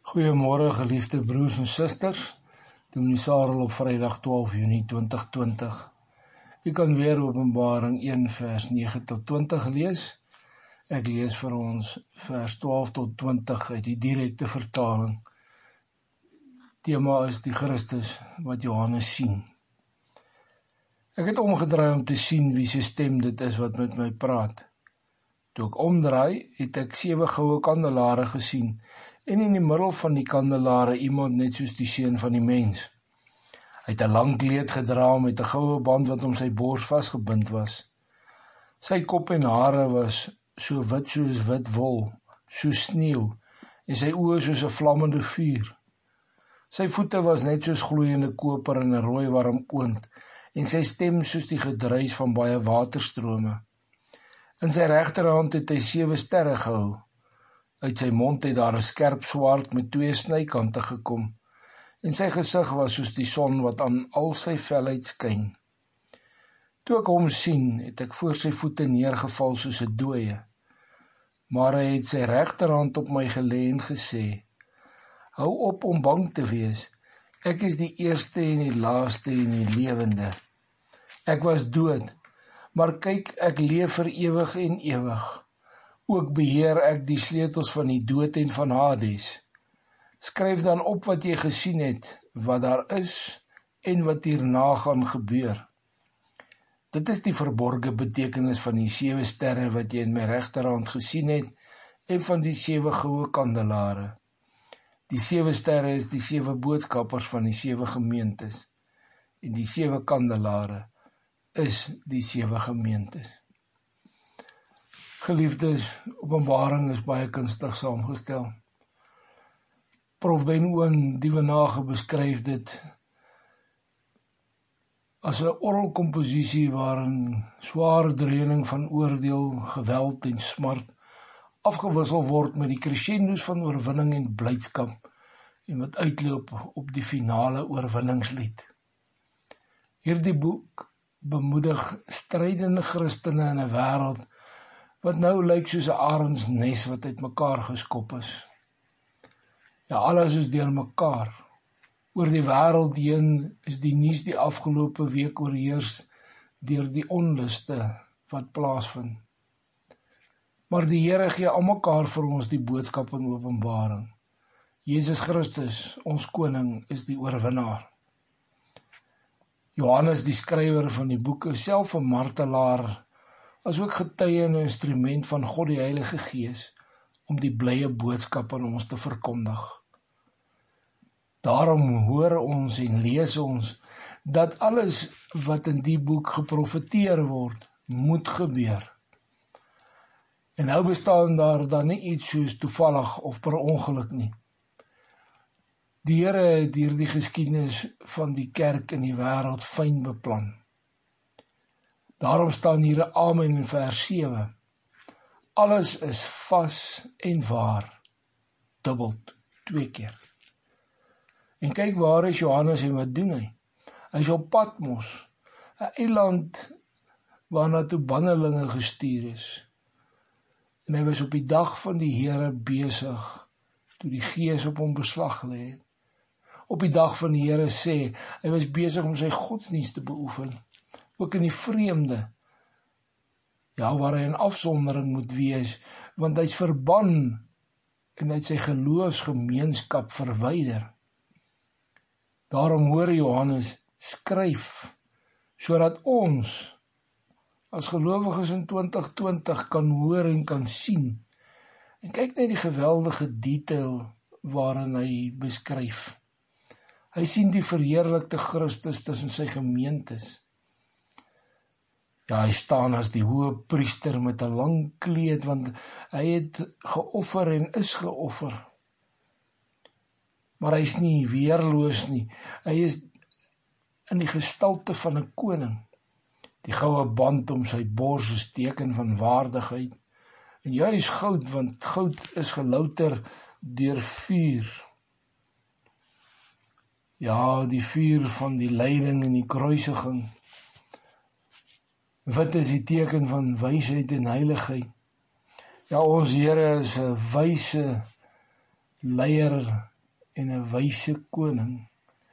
Goeiemôre geliefde broers en susters, Dominee Sarel op Vrydag 12 Junie 2020. U kan weer Openbaring 1 vers 9 tot 20 lees. Ek lees vir ons vers 12 tot 20 uit die direkte vertaling. Tema is die Christus wat Johannes sien. Ek het omgedraai om te sien wie se stem dit is wat met my praat. Toe ek omdraai, het ek 7 goue kandelare gesien, en in die middel van die kandelare iemand net soos die seun van die mens. Hy het 'n lang kleed gedra met 'n goue band wat om sy bors vasgebind was. Sy kop en hare was so wit soos wit wol, soos sneeu, en sy oë soos 'n vlammende vuur. Sy voete was net soos gloeiende koper in 'n rooi warm oond, en sy stem soos die gedruis van baie waterstrome. In sy regterhand het hy 7 sterre gehou. Uit sy mond het daar 'n skerp swaard met 2 snykante gekom, en sy gesig was soos die son wat aan al sy felheid skyn. Toe ek hom sien, het ek voor sy voete neergeval soos 'n dooie, maar hy het sy regterhand op my gelê en gesê, hou op om bang te wees, ek is die eerste en die laaste en die lewende. Ek was dood, maar kyk, ek leef vir ewig en ewig. Ook beheer ek die sleutels van die dood en van Hades. Skryf dan op wat jy gesien het, wat daar is en wat hierna gaan gebeur. Dit is die verborgde betekenis van die 7 sterre wat jy in my regterhand gesien het en van die 7 goue kandelare. Die 7 sterre is die 7 boodskappers van die 7 gemeentes en die 7 kandelare is die 7 gemeentes. Geliefdes, Openbaring is baie kunstig saamgestel. Prof. Ben Owen Dievenage beskryf dit as 'n orgelkomposisie waarin swaar dreuning van oordeel, geweld en smart afgewissel word met die crescendo's van oorwinning en blydskap en wat uitloop op die finale oorwinningslied. Hierdie boek bemoedig strydende Christene in 'n wêreld wat nou lyk soos 'n arendsnes wat uitmekaar geskop is. Ja, alles is deur mekaar. Oor die wêreld heen is die nuus die afgelope week oorheers deur die onluste wat plaasvind. Maar die Here gee almekaar vir ons die boodskap in Openbaring. Jesus Christus, ons koning, is die oorwinnaar. Johannes, die skrywer van die boek, is self 'n martelaar, asook getuie en 'n instrument van God die Heilige Gees, om die blye boodskap aan ons te verkondig. Daarom hoor ons en lees ons, dat alles wat in die boek geprofeteer word, moet gebeur. En nou bestaan daar dan nie iets soos toevallig of per ongeluk nie. Die Here het hierdie geskiedenis van die kerk in die wêreld fyn beplan. Daarom staan hier 'n amen in vers 7. Alles is vas en waar, dubbeld, 2 keer. En kyk, waar is Johannes en wat doen hy? Hy is op Patmos, 'n eiland waarna toe bannelinge gestuur is. En hy was op die dag van die Here besig, toe die Gees op hom beslag lê. Op die dag van die Here sê, hy was besig om sy godsdienst te beoefen, ook in die vreemde, ja, waar hy in afsondering moet wees, want hy is verban en hy het sy geloofsgemeenskap verwyder. Daarom hoor Johannes, skryf, sodat ons, as gelowiges in 2020, kan hoor en kan sien. En kyk net die geweldige detail waarin hy beskryf. Hy sien die verheerlikte Christus tussen sy gemeentes. Ja, hy staan as die hoë priester met 'n lang kleed, want hy het geoffer en is geoffer. Maar hy is nie weerloos nie. Hy is in die gestalte van 'n koning. Die goue band om sy bors is teken van waardigheid. En juis goud, want goud is gelouter deur vuur. Ja, die vuur van die lyding en die kruisiging. Wit is die teken van wysheid en heiligheid. Ja, ons Here is 'n wyse leier en 'n wyse koning.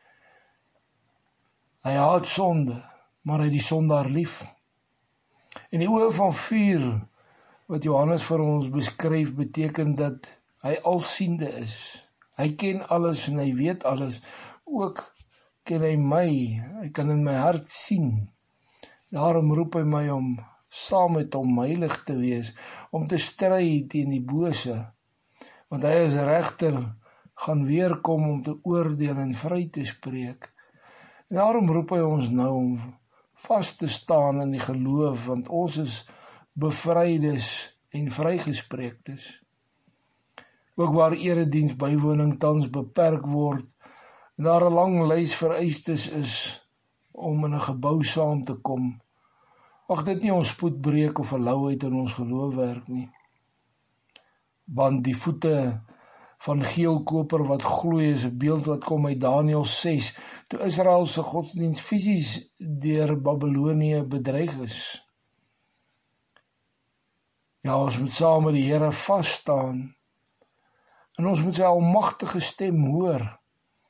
Hy haat sonde, maar hy het die sondaar lief. En die oë van vuur, wat Johannes vir ons beskryf, beteken dat hy alsiende is. Hy ken alles en hy weet alles. Ook ken hy my, hy kan in my hart sien. Daarom roep hy my om saam met hom heilig te wees, om te stry teen die bose. Want hy as regter gaan weerkom om te oordeel en vry te spreek. En daarom roep hy ons nou om vas te staan in die geloof, want ons is bevrydes en vrygespreektes. Ook waar erediens bywoning tans beperk word, en daar 'n lang lys vereistes is om in 'n gebou saam te kom, mag dit nie ons spoed breek of 'n lauheid in ons geloof werk nie. Want die voete van geel koper wat gloei is 'n beeld wat kom uit Daniël 6, toe Israel se godsdienst fisies deur Babylonië bedreig is. Ja, ons moet saam met die Here vas staan, en ons moet sy almagtige stem hoor.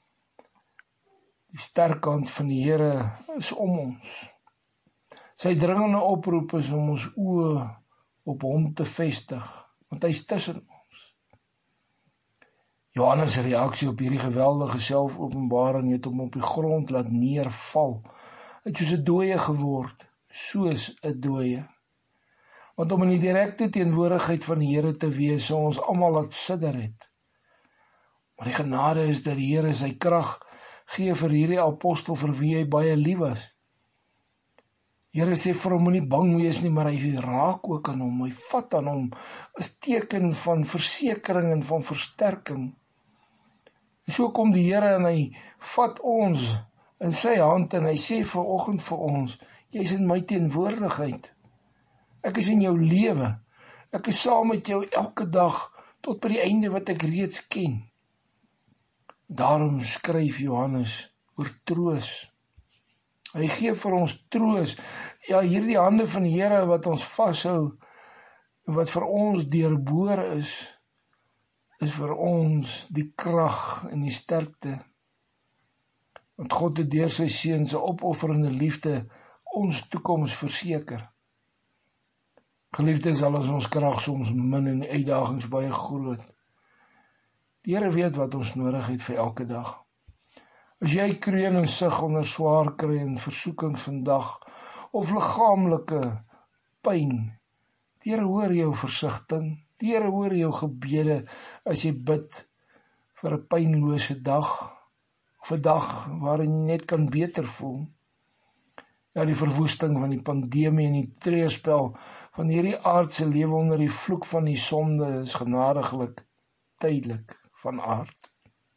Die sterkhand van die Here is om ons. Sy dringende oproep is om ons oë op hom te vestig, want hy is tussen ons. Johannes se reaksie op hierdie geweldige selfopenbaring het hom op die grond laat neerval. Hy het soos 'n dooie geword, soos 'n dooie. Want om in die direkte teenwoordigheid van die Here te wees, sou ons almal laat sidder het. Maar die genade is dat die Here sy krag gee vir hierdie apostel vir wie hy baie lief was. Die Here sê vir hom, moenie bang wees nie, maar hy raak ook aan hom, hy vat aan hom, as teken van versekering en van versterking. En so kom die Here en hy vat ons in sy hand en hy sê vanoggend vir ons, jy is in my teenwoordigheid. Ek is in jou lewe, ek is saam met jou elke dag, tot by die einde wat ek reeds ken. Daarom skryf Johannes oor troos. Hy gee vir ons troos. Ja, hierdie hande van die Here wat ons vashou, en wat vir ons deurboor is vir ons die krag en die sterkte. Want God het deur sy seun se opofferende liefde ons toekoms verseker. Geliefdes, al is ons krag soms min en die uitdagings baie groot. Die Here weet wat ons nodig het vir elke dag. As jy kreun en sug onder swaar kry en versoeking vandag, of liggaamlike pyn, die Here hoor jou versigtiging, die Here hoor jou gebede as jy bid vir 'n pynlose dag, of 'n dag waarin jy net kan beter voel. Ja, die verwoesting van die pandemie en die treurspel van hierdie aardse lewe onder die vloek van die sonde is genadiglik tydelik van aard.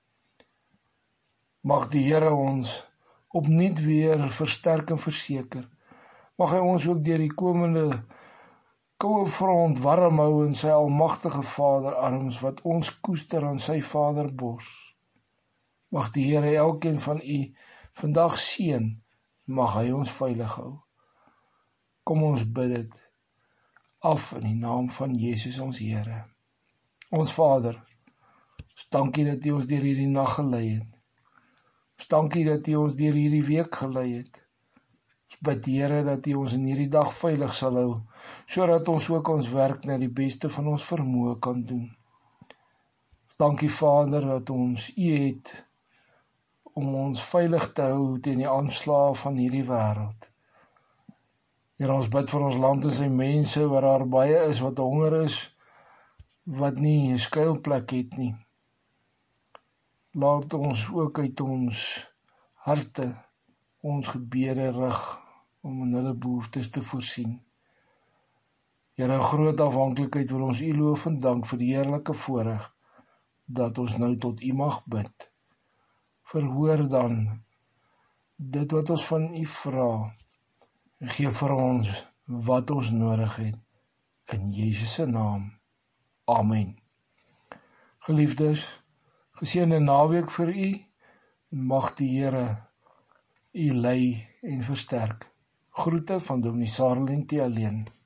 Mag die Here ons opnuut weer versterk en verseker. Mag hy ons ook deur die komende koue front warm hou in sy almagtige Vaderarms wat ons koester aan sy Vaderbors. Mag die Here elkeen van u vandag seën, mag hy ons veilig hou. Kom ons bid dit af in die naam van Jesus ons Here. Ons Vader, ons dankie dat u ons deur hierdie nag gelei het. Ons dankie dat u ons deur hierdie week gelei het. Ons bid Here dat u ons in hierdie dag veilig sal hou, sodat ons ook ons werk na die beste van ons vermoë kan doen. Ons dankie Vader dat ons u het om ons veilig te hou teen die aanslae van hierdie wêreld. Here, ons bid vir ons land en sy mense, waar daar baie is wat honger is, wat nie 'n skuilplek het nie. Laat ons ook uit ons harte ons gebede rig om in hulle behoeftes te voorsien. Here, in groot afhanklikheid wil ons u loof en dank vir die heerlike voorreg dat ons nou tot u mag bid. Verhoor dan dit wat ons van u vra en gee vir ons wat ons nodig het. In Jesus se naam. Amen. Geliefdes, geseënde naweek vir u, en mag die Here u lei en versterk. Groete van Dominee Sarlien T. Alleen.